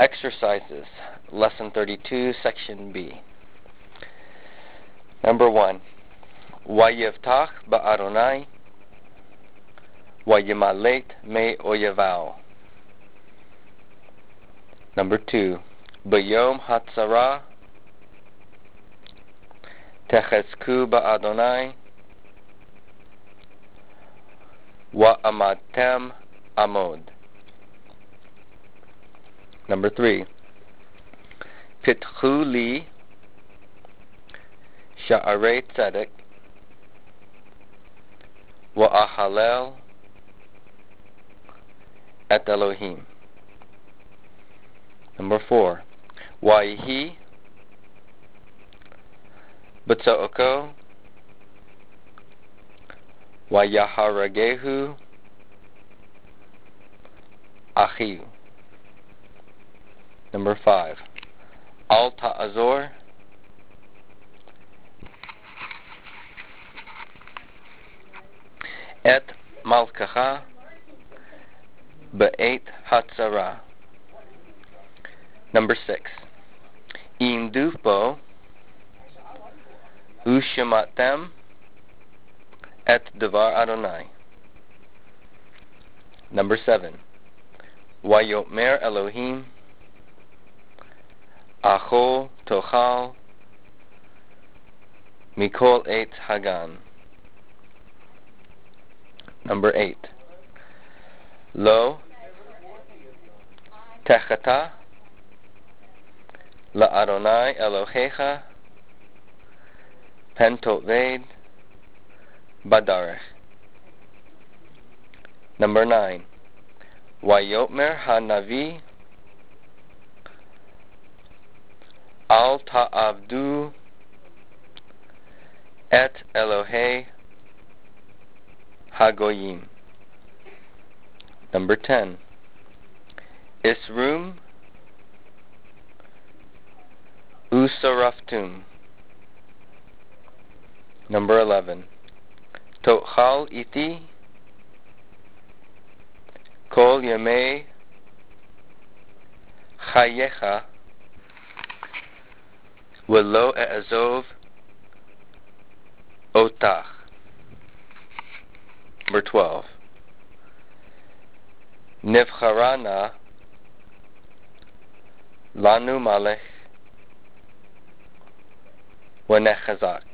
Exercises, Lesson 32, Section B. Number 1. Vayivtach ba'Adonai, Vayimalet me oyeval. Number 2. B'yom hatzara, Techezku ba'Adonai, Wa'amadtem amod. Number 3. Pitchu li sha'arei tzedek wa'ahalel et Elohim. Number 4. Wa'ihi b'tzo'oko wa'yaharagehu achiu. Number 5. Al ta'azor et malkacha be'et hatzara. Number 6. Im dufbo ushematem et devar Adonai. Number 7. Vayomer Elohim Achol tochal mikol et hagan. Number 8. Lo techata la Adonai Elohecha pentoved badarech. Number 9. Vayomer hanavi al ta'avdu et Elohei hagoyim. Number 10. Isrum usaraftum. Number 11. Tochal iti kol yemei chayecha v'lo e'azov otach. Number 12. Nivcharana lanu malech v'nechazak.